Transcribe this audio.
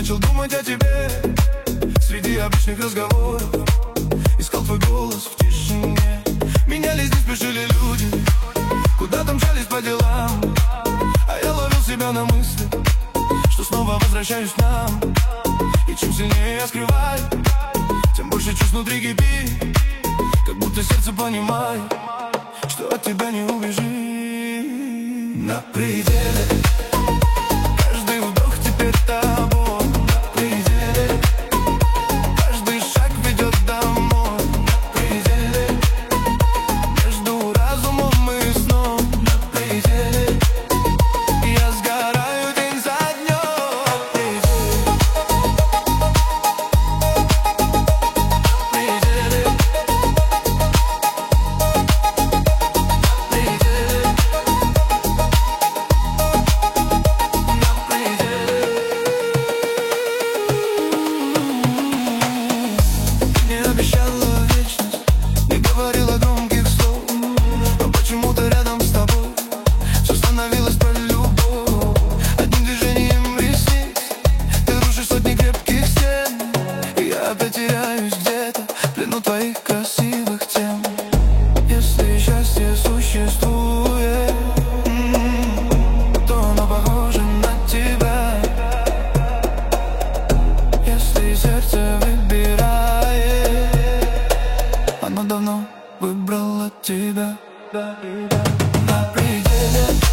начал думать о тебе среди обычных разговоров. Искал твой голос в тишине. Менялись, не спешили люди, куда-то мчались по делам. А я ловил себя на мысли, что снова возвращаюсь к нам. И чем сильнее я скрываю, тем больше чувств внутри кипит. Как будто сердце понимает, что от тебя не убежит. На пределе каждый вдох теперь тобой. На пределе каждый шаг ведет домой. На пределе между разумом и сном. На пределе я сгораю день за днем. На пределе, на пределе, обещала вечность, не говорила громких слов, но почему-то рядом с тобой все становилось про любовь. Одним движением ресниц ты рушишь сотни крепких стен, и я опять теряюсь где-то в плену твоих красивых тем. Если счастье существует, то оно похоже на тебя. Если сердце выбирает, оно давно выбрало тебя. На пределе